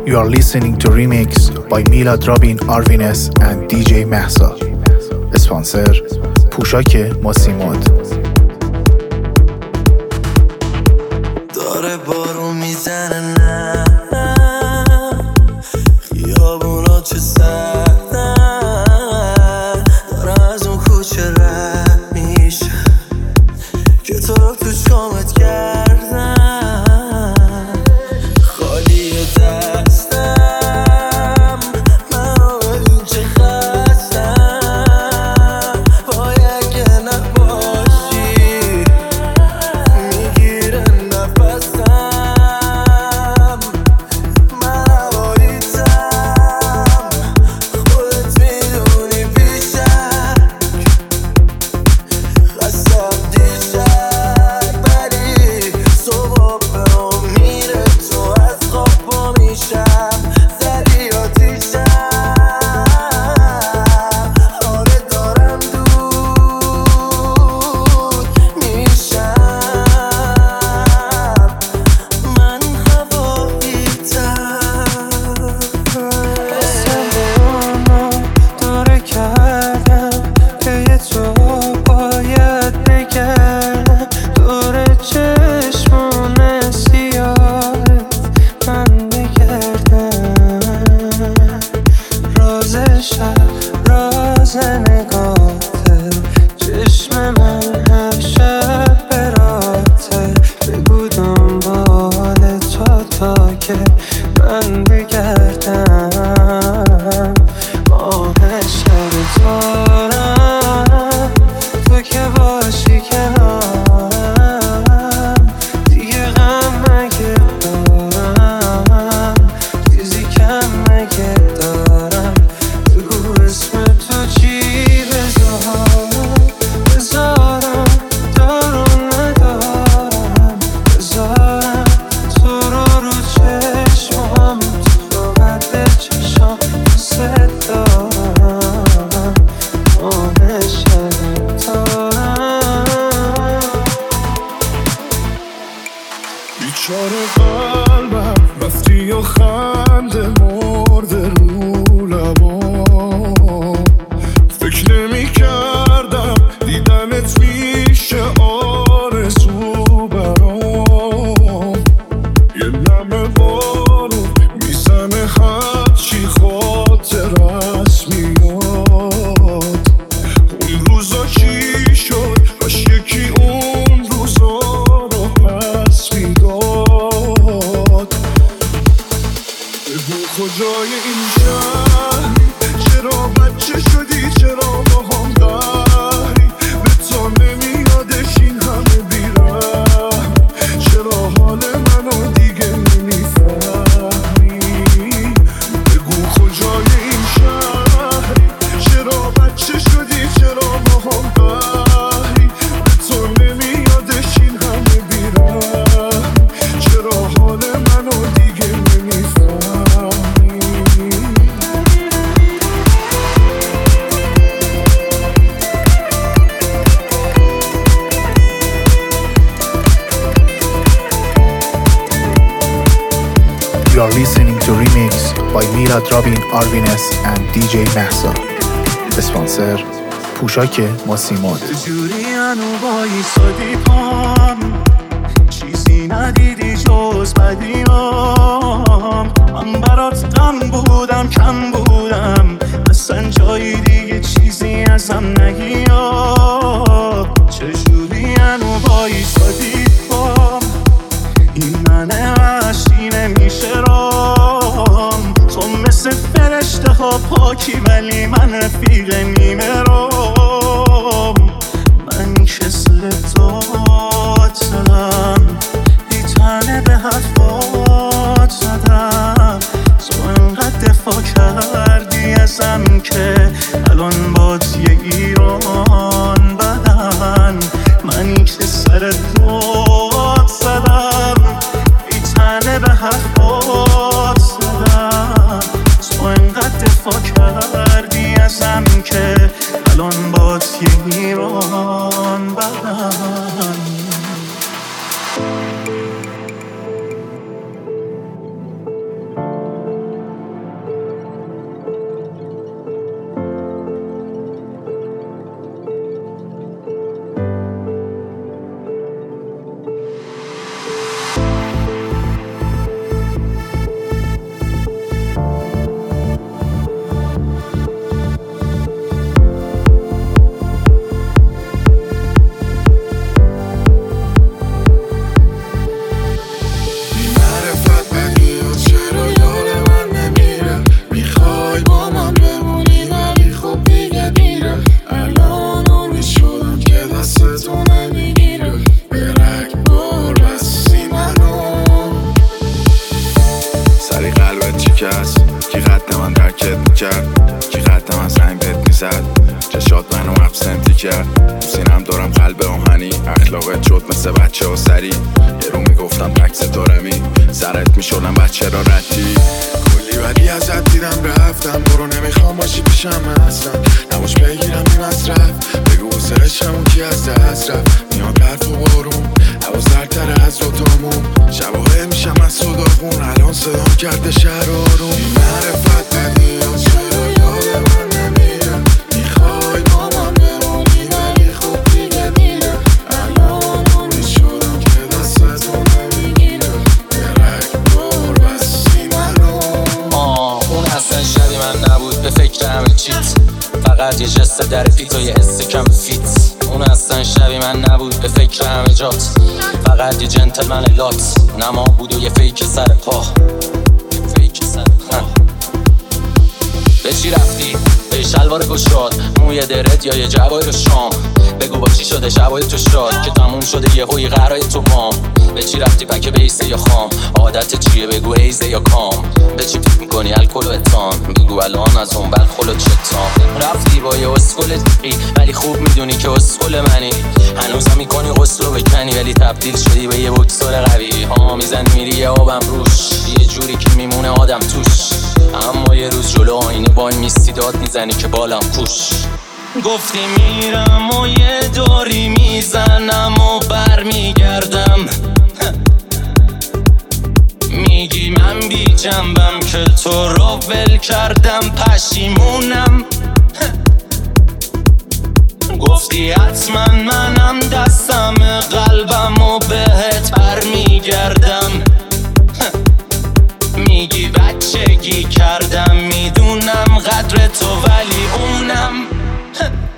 You are listening to Remix by Milad Robin, Arvines and DJ Mahsa. اسپانسر پوشاک ماسیمود. داره بارون میزنه نه خیابونا چه سردن، داره از اون کوچه رد میشه که تو رو تو شامت کردن. خالی دستم منو ببین چه خستم، باید که نباشی میگیره نفسم. من هواییتم خودت میدونی بیشتر، خستم دیشب ولی صبح به میره تو از خواب پا میشم. زدی آتیشم آره دارم دود میشم. من هواییتم قسم به اونو داره کردم که یه تو باید بگردم دور چشمونه سیاهت من بگردم. راز شب راز نگاهته، چشم من هر شب براته. بگو دنبال تا که من بگردم. ماه شب تارم تو که باشی کنارم، دیگه غم مگه دارم، چیزی کم مگه دارم. بگو اسم تو چی بذارم دارم ندارم، بذارم تو رو چشمام، تو قد چشام دوست دارم. ماه شب تارم بیچاره قلبم رفتی و خنده مرده رو لبام. فکر نمی کردم دیدنت میشه آرزو برام. یه نمه بارون میزنه هرچی خاطرت میاد. اون روزا چی شد کاش یکی اون روزا رو پس میداد. بگو کجای این شهری، چرا بچه شدی، چرا با هم قهری. به تو نمیادش این همه بیرم، چرا حال منو دیگه نمیفهمی. بگو کجای این شهری، چرا بچه شدی، چرا با هم قهری. به تو نمیادش این همه بیرم، چرا حال منو دیگه نمیفهمی. You are listening to Remix by Milad Robin, Arvines and DJ Mahsa. اسپانسر پوشاک ماسیمود. چجوری هنو بایستادی پام، چیزی ندیدی جز بدیام. من برات غم بودم کم بودم، اصلا جایی دیگه چیزی ازم نگیا. چجوری هنو بایستادی پام، این من وحشی نمیشه رام. تو مثل فرشته ها پاکی ولی من رفیق نیمه رام. من که سر داد زدم، ای تنه به حرفات زدم. تو انقدر دفاع کردی ازم که الان باد یه ایران بدن. منی که سر داد زدم، ای تنه به حرفات زدم. تو انقدر دفاع کردی ازم که الان باد یه ایران بدن. کرد. سینم دارم قلب آهنی، اخلاقت شد مثل بچه ها سری. یه رو میگفتم تک ستارمی، سرت میشدم بچه را ردی. کلی ولی ازت دیدم رفتم، برو نمیخوام باشی پیشم اصلا. نباش بگیرم بی مصرف، بگو سرشمون کی از دست رفت. میاد برف و بارون، هوا زردتر از دوتامون. شباهه میشم از صداخون، الان صدام کرده شهر آروم. بی معرفت بدی یا چرا یاد من نمیره. میخوای با من بمونی ولی خوب دیگه میره. الان اونی شدم که دستتو نمیگیره. درک بار بسی منو. اون اصلا شبی من نبود، به فکر همه چیت. فقط یه جست در فیت و یه حس کم فیت. اون اصلا شبی من نبود، به فکر همه جات. فقط یه جنتلمن لات. نما بود و یه فیک سر پا. به چی رفتی؟ به شلوار گشاد، موی درت یا یه جوایر شام. بگو با چی شده شبای تو شاد، که تموم شده یه هوی قرای تو بام. به چی رفتی پکه بیسه یا خام؟ عادت چیه بگو ایزه یا کام؟ به چی فکر میکنی الکل و اتان؟ بگو الان از اون بلخل و چتان. رفتی با یه اسکل دیگی ولی خوب میدونی که اسکل منی. هنوزم میکنی غسل و بکنی ولی تبدیل شدی به یه بکسور قوی. میزنی میری یه آبم روش، یه جوری که میمونه آدم توش. اما یه روز جلو آینه وای میستی داد میزنی که بالم کوش. گفتی میرم و یه دوری میزنم و برمیگردم. میگی من بی جنبم که تو رو ول کردم، پشیمونم. گفتی حتما منم دستم قلبم و بهت برمیگردم. میگی بچگی کردم، میدونم قدر تو ولی اونم